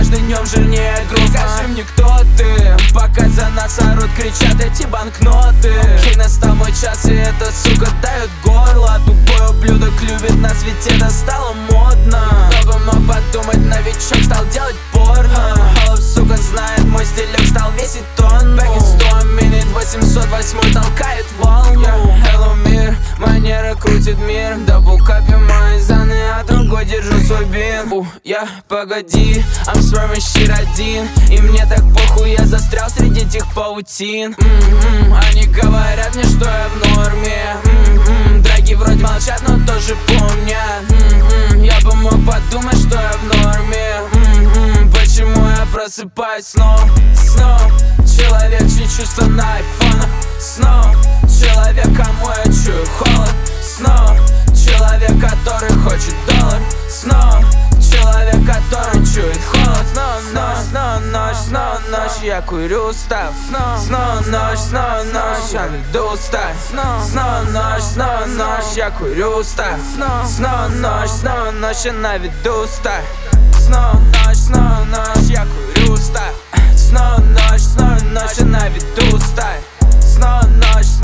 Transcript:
каждым днем жирнее груз. Скажи мне, кто ты, пока за нас орут, кричат эти банкноты. Окей, настал мой час, и эта сука дает горло. Тупой ублюдок любит нас, ведь это стало модно. Кто бы мог подумать, новичок стал делать порно. Холоп, сука, знает мой стилек, стал весить тонну. Back in storm, минут 808 толкает волну. Hello, мир, манера крутит мир. Даблкапе мои заны, а другой держу свой бин. Погоди, I'm swerving shit один. И мне так похуй, я застрял среди этих паутин. Они говорят мне, что я в норме. Драги вроде молчат, но тоже помнят. Я бы мог подумать, что я в норме. Почему я просыпаюсь снова? Человек, чьи чувства на айфонах. Человек, кому я чую холод. Человек, который хочет доллар. Человек, который чует холод. Ночь, я курю устав. Ночь, я веду устав. Ночь, я курю устав. Ночь, я на виду устав. Ночь, я курю устав. Ночь, я на виду устав. Ночь,